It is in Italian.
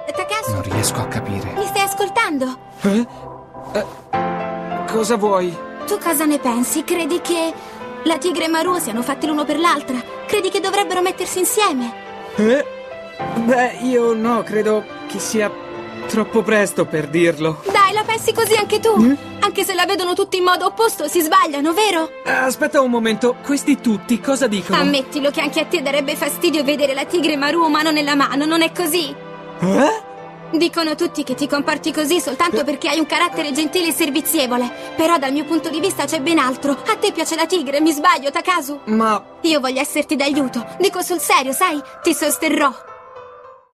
Takasu, Non riesco a capire. mi stai ascoltando? Cosa vuoi? Tu cosa ne pensi? Credi che la tigre e Maru siano fatti l'uno per l'altra? Credi che dovrebbero mettersi insieme? Beh, io no, credo che sia troppo presto per dirlo. Dai, la pensi così anche tu? Anche se la vedono tutti in modo opposto, si sbagliano, vero? Aspetta un momento, questi tutti cosa dicono? Ammettilo che anche a te darebbe fastidio vedere la tigre Maru mano nella mano, non è così? Dicono tutti che ti comporti così soltanto perché hai un carattere gentile e servizievole. Però dal mio punto di vista c'è ben altro. A te piace la tigre, mi sbaglio, Takasu? Ma... Io voglio esserti d'aiuto. Dico sul serio, sai? Ti sosterrò.